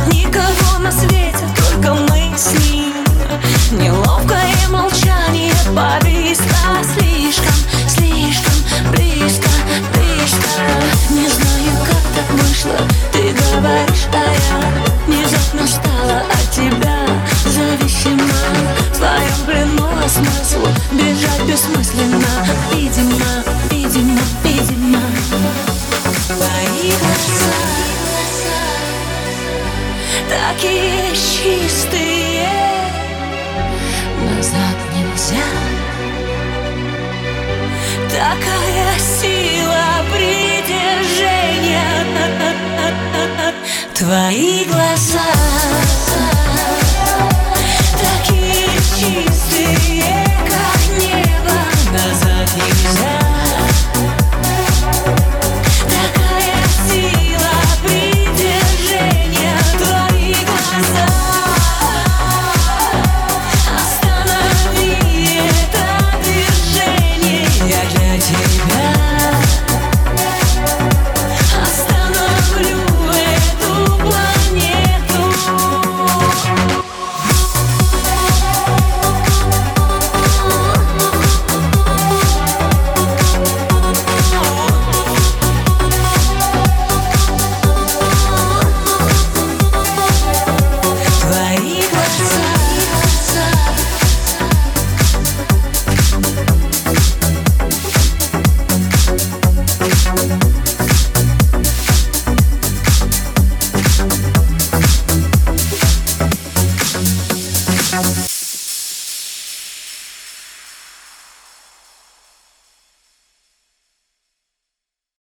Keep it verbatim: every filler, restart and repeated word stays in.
Никого на свете, только мы с ним. Неловкое молчание повисло. Слишком, слишком близко, близко. Не знаю, как так вышло. Ты говоришь, а я внезапно стала от тебя зависима. В твоем плену смысл бежать бессмысленно. Видимо, видимо, видимо. Твои глаза такие чистые, назад нельзя. Такая сила притяжения. Твои глаза такие чистые.